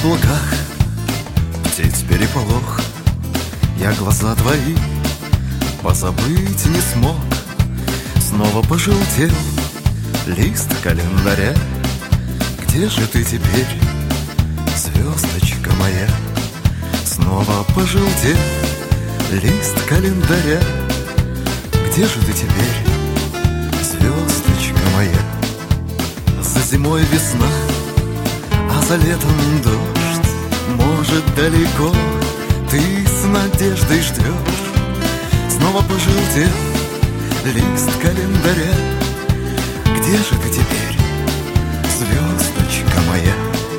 облаках птиц переполох. Я глаза твои позабыть не смог. Снова пожелтел лист календаря. Где же ты теперь, звездочка моя? Снова пожелтел лист календаря. Где же ты теперь, звездочка моя? За зимой весна, а за летом дождь. Может, далеко ты с надеждой ждешь. Снова пожелтел лист календаря. Где же ты теперь, звездочка моя?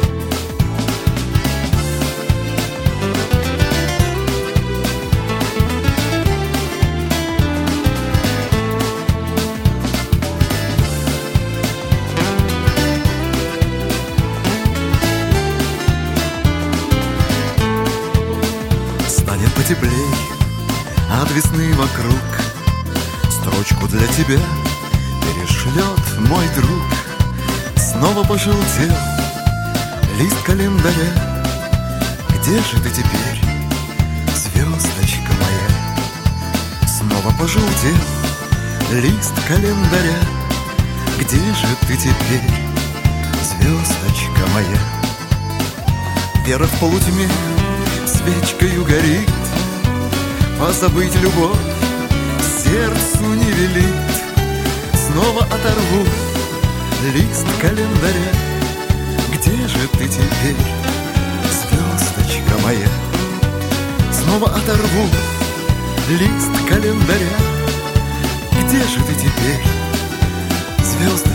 Станет потеплей от весны вокруг. Строчку для тебя перешлет мой друг. Снова пожелтел лист календаря. Где же ты теперь, звездочка моя? Снова пожелтел лист календаря. Где же ты теперь, звездочка моя? Вера в полутьме свечкою горит. Позабыть любовь сердцу не велит. Снова оторву лист календаря. Где же ты теперь, звездочка моя? Снова оторву лист календаря. Где же ты теперь, звездочка